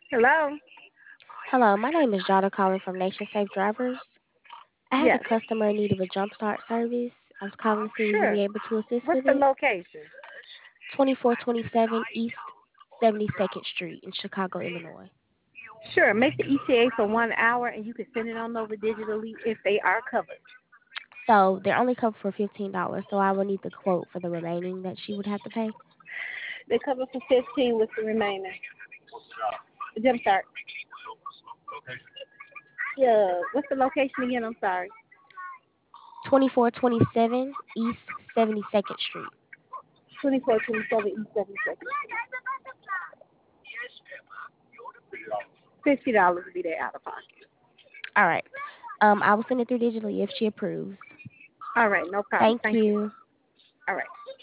Hello? Hello, my name is Jada calling from Nation Safe Drivers. I have a Yes. customer in need of a jumpstart service. I was calling to see will you Sure. be able to assist What's with the it? location? 2427 East 72nd Street in Chicago, Illinois. Sure. Make the ETA for 1 hour and you can send it on over digitally if they are covered. So they're only covered for $15, so I will need the quote for the remaining that she would have to pay. They cover for 15 with the remainder. Jumpstart. Yeah. What's the location again? I'm sorry. 2427 East 72nd Street. 2427 East 72nd. $50 will be there out of pocket. All right. I will send it through digitally if she approves. All right. No problem. Thank Thank you. you. All right.